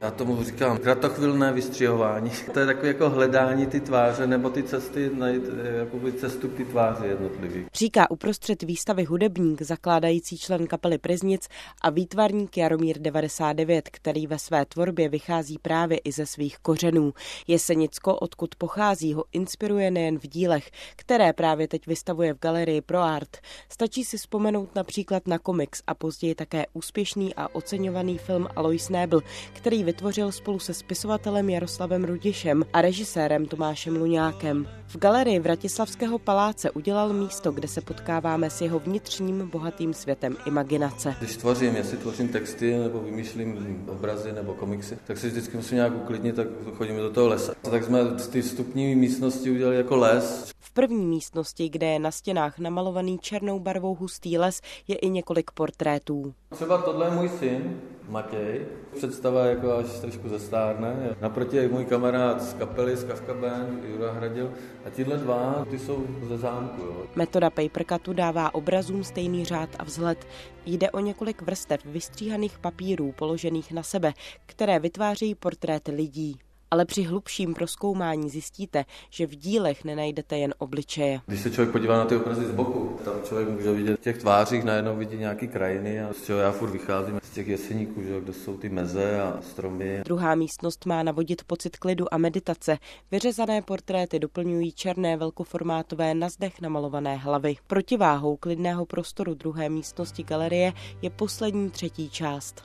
Já tomu říkám kratochvilné vystřihování. To je takové jako hledání ty tváře nebo ty cesty, najít jakoby cestu k ty tváři jednotlivých. Říká uprostřed výstavy hudebník, zakládající člen kapely Pryznic a výtvarník Jaromír 99, který ve své tvorbě vychází právě i ze svých kořenů. Jesenicko, odkud pochází, ho inspiruje nejen v dílech, které právě teď vystavuje v galerii Pro Art. Stačí si vzpomenout například na komiks a později také úspěšný a oceňovaný film Alois Nebel, který vytvořil spolu se spisovatelem Jaroslavem Rudišem a režisérem Tomášem Luňákem. V galerii Vratislavského paláce udělal místo, kde se potkáváme s jeho vnitřním bohatým světem imaginace. Když tvořím, jestli tvořím texty nebo vymýšlím obrazy nebo komiksy, tak si vždycky musím nějak uklidnit, tak chodíme do toho lesa. Tak jsme z té vstupní místnosti udělali jako les. V první místnosti, kde je na stěnách namalovaný černou barvou hustý les, je i několik portrétů. Třeba tohle je můj syn, Matěj. Představa jako až trošku zestárne. Naproti je můj kamarád z kapely, z Kafka Band, Jura Hradil. A tihle dva, ty jsou ze zámku. Jo. Metoda papercutu dává obrazům stejný řád a vzhled. Jde o několik vrstev vystříhaných papírů položených na sebe, které vytvářejí portréty lidí. Ale při hlubším prozkoumání zjistíte, že v dílech nenajdete jen obličeje. Když se člověk podívá na ty obrazy z boku, tam člověk může vidět v těch tvářích, najednou vidí nějaký krajiny a z čeho já furt vycházím z těch jeseníků, že, kde jsou ty meze a stromy. Druhá místnost má navodit pocit klidu a meditace. Vyřezané portréty doplňují černé velkoformátové na zdech namalované hlavy. Protiváhou klidného prostoru druhé místnosti galerie je poslední třetí část.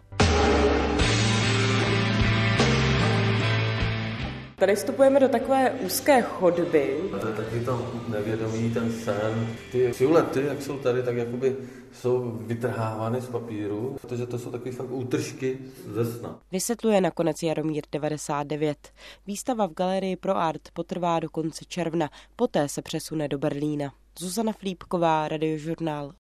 Tady vstupujeme do takové úzké chodby. To je takový to nevědomí, ten sen. Ty siluety, jak jsou tady, tak jakoby jsou vytrhávány z papíru, protože to jsou takové fakt útržky ze sna. Vysvětluje nakonec Jaromír 99. Výstava v galerii Pro Art potrvá do konce června, poté se přesune do Berlína. Zuzana Flípková, Radiožurnál.